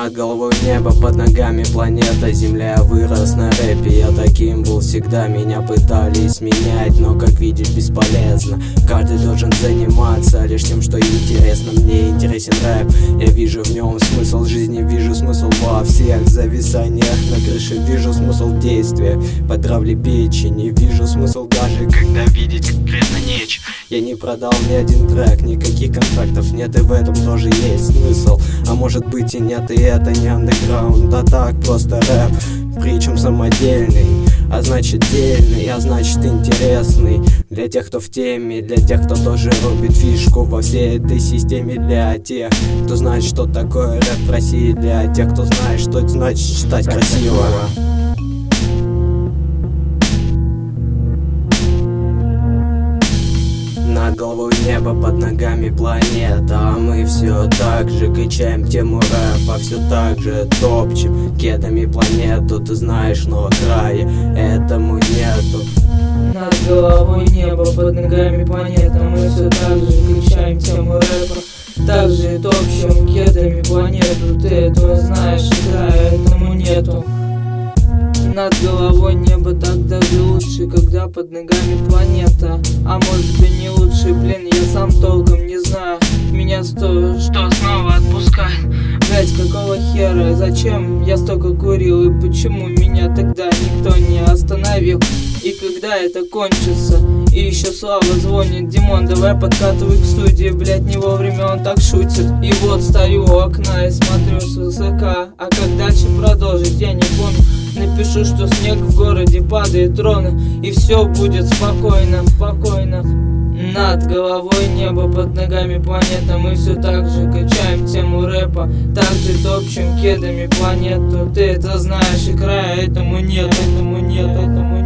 Над головой небо, под ногами планета Земля. Я вырос на рэпе, я таким был всегда. Меня пытались менять, но как видишь бесполезно. Каждый должен заниматься лишь тем, что интересно. Мне интересен рэп, я вижу в нем смысл жизни. Вижу смысл во всех зависаниях на крыше. Вижу смысл в действиях, по травле печени. Вижу смысл даже когда видеть конкретно нечего. Я не продал ни один трек, никаких контрактов нет, и в этом тоже есть смысл. А может быть и нет, и это не андеграунд, а так просто рэп, причем самодельный, а значит дельный, а значит интересный. Для тех, кто в теме, для тех, кто тоже рубит фишку во всей этой системе. Для тех, кто знает, что такое рэп в России. Для тех, кто знает, что это значит читать красиво. Над головой небо, под ногами планета. А мы все так же качаем тему рэпа, все так же топчем кедами планету. Ты знаешь, но края этому нету. Над головой небо, под ногами планета. Мы все так же качаем тему рэпа, так же топчем кедами планету. Ты этого знаешь, края этому нету. Над головой небо, так даже лучше, когда под ногами планета. А может и не лучше, блин, я сам толком не знаю. Меня что снова отпускает? Блять, какого хера, зачем я столько курил? И почему меня тогда никто не остановил? И когда это кончится? И еще Слава звонит: Димон, давай подкатывай к студии. Блять, не вовремя он так шутит. И вот стою у окна и смотрю с высока. А как дальше продолжить, я не помню. Напишу, что снег в городе падает ровно, и все будет спокойно, спокойно. Над головой небо, под ногами планета. Мы все так же качаем тему рэпа, так же топчем кедами планету. Ты это знаешь, и края этому нет, этому нет, этому нет.